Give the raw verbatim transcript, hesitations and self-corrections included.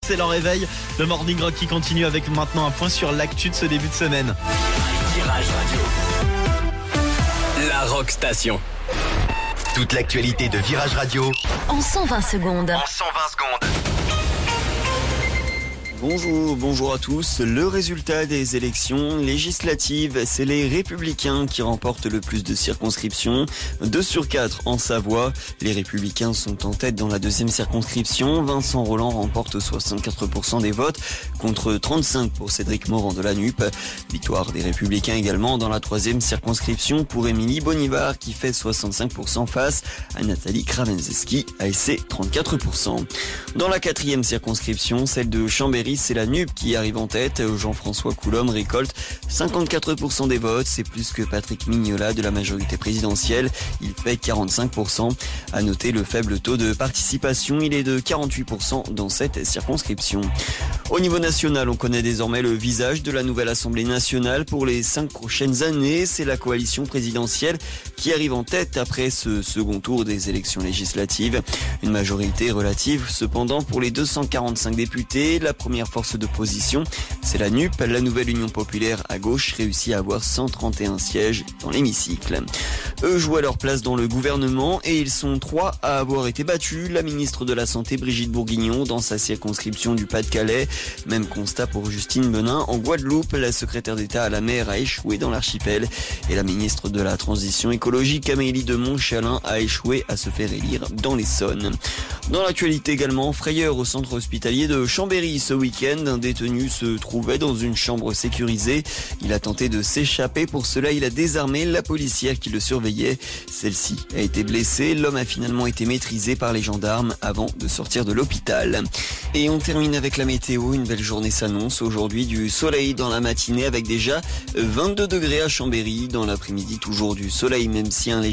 C'est leur réveil, le Morning Rock qui continue avec maintenant un point sur l'actu de ce début de semaine. Virage Radio, la Rock Station. Toute l'actualité de Virage Radio en cent vingt secondes. En cent vingt secondes. Bonjour, bonjour à tous. Le résultat des élections législatives, c'est les Républicains qui remportent le plus de circonscriptions. deux sur quatre en Savoie. Les Républicains sont en tête dans la deuxième circonscription. Vincent Rolland remporte soixante-quatre pour cent des votes contre trente-cinq pour Cédric Morand de la N U P. Victoire des Républicains également dans la troisième circonscription pour Émilie Bonivard qui fait soixante-cinq pour cent face à Nathalie Kravenzeski, A S C trente-quatre pour cent. Dans la quatrième circonscription, celle de Chambéry, c'est la N U P qui arrive en tête. Jean-François Coulombe récolte cinquante-quatre pour cent des votes. C'est plus que Patrick Mignola de la majorité présidentielle. Il fait quarante-cinq pour cent. À noter le faible taux de participation. Il est de quarante-huit pour cent dans cette circonscription. Au niveau national, on connaît désormais le visage de la nouvelle Assemblée nationale pour les cinq prochaines années. C'est la coalition présidentielle qui arrive en tête après ce second tour des élections législatives. Une majorité relative cependant pour les deux cent quarante-cinq députés. La première force d'opposition, c'est la N U P. La nouvelle Union populaire à gauche réussit à avoir cent trente et un sièges dans l'hémicycle. Eux jouent à leur place dans le gouvernement et ils sont trois à avoir été battus. La ministre de la Santé Brigitte Bourguignon dans sa circonscription du Pas-de-Calais. Même constat pour Justine Benin en Guadeloupe. La secrétaire d'État à la mer a échoué dans l'archipel et la ministre de la Transition écologique Amélie de Montchalin a échoué à se faire élire dans l'Essonne. Dans l'actualité également, frayeur au centre hospitalier de Chambéry ce week-end. Un détenu se trouvait dans une chambre sécurisée. Il a tenté de s'échapper. Pour cela, il a désarmé la policière qui le surveillait. Celle-ci a été blessée. L'homme a finalement été maîtrisé par les gendarmes avant de sortir de l'hôpital. Et on termine avec la météo. Une belle journée s'annonce. Aujourd'hui, du soleil dans la matinée avec déjà vingt-deux degrés à Chambéry. Dans l'après-midi, toujours du soleil, même si un léger